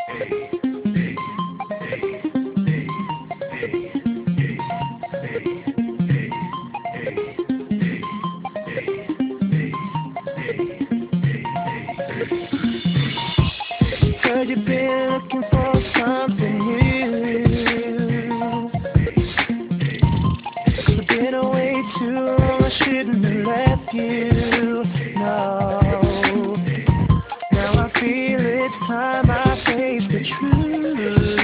Heard you've been looking for something new. Cause I've been away too long, I shouldn't have left you. No. Now I feel it's time I face the truth.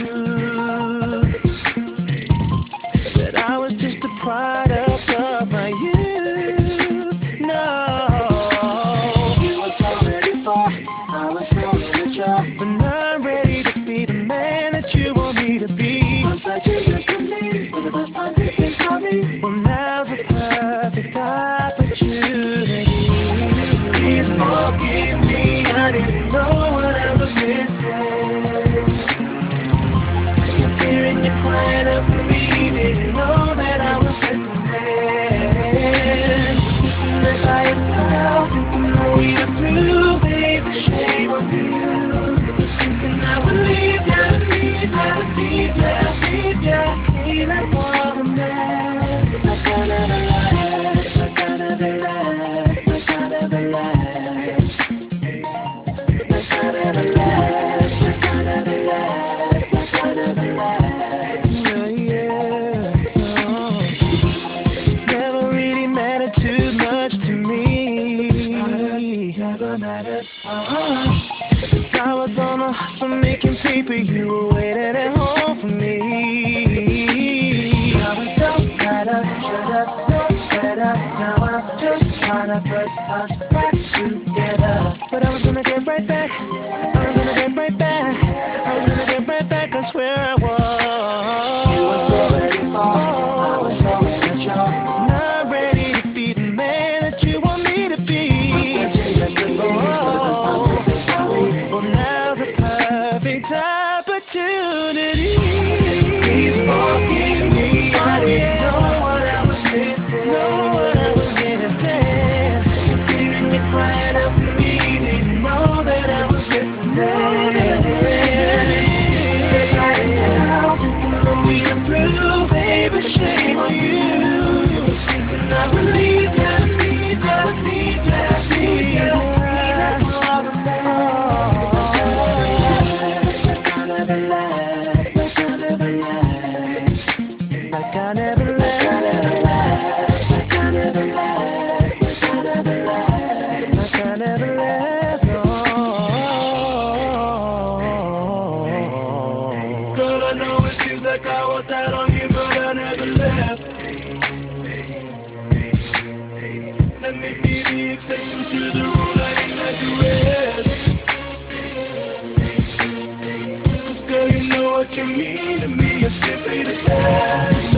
That I was just a product of my youth. No. You was already far, I was so immature. But now I'm ready to be the man that you want me to be. Once I choose you for me, for the first time you think of me. Well, now's the perfect opportunity. Please forgive me, I didn't know what I was missing. Hearing you crying out for me, didn't know that I was listening. Sitting by yourself, thinking that we are through, baby, shame on you. Thinking I would leave ya, leave ya, leave ya, leave ya, clean up all the mess. Like I never left, like I never left, like I never left. Like I never left, like I never left, like I never left. Yeah, no. Never really mattered too much to me. Never mattered. I was on a hustle making paper, you were waiting at home for me. Now it don't matter, should've known better. Now I'm just trying to put us back together. But I was gonna get right back, I was gonna get right back, I was gonna get right back, I swear I was. You was already far, I was so immature. Not ready to be the man that you want me to be. Well, now's the perfect opportunity. Please forgive me, I didn't know what I was missing. Know what I was missing. Hearing you crying out for me, didn't know that I was listening. We are through, baby, shame on you. And I will leave ya, leave ya, leave ya, leave ya. Like I never left, like I never left, like I never left, like I never left, like I never left, no. Girl, I know it seems like I was out on you, but I never left. Let me be the exception to the rule, I ain't like the rest. 'Cause girl, you know what you mean to me, you're simply the best.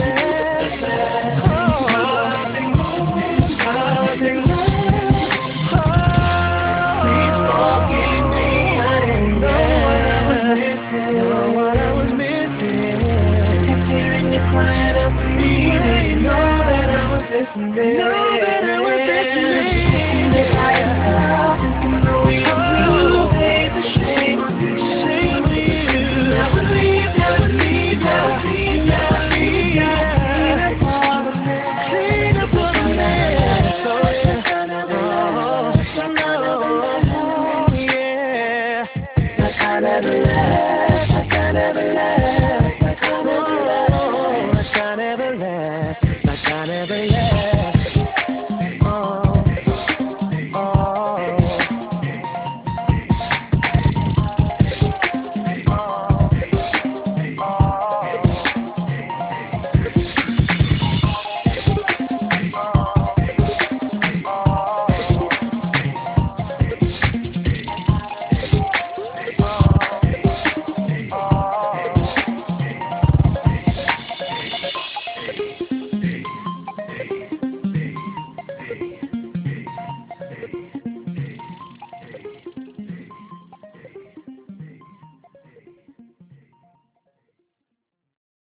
Crying out for me, they know that I was listening. Know that I was listening. They hide yourself, thinking that we are through. Baby, shame on you, shame on you. I would leave ya, leave ya, leave ya, leave ya. Clean up all the mess, clean up all the mess. Oh yeah, like I never left, like I never left.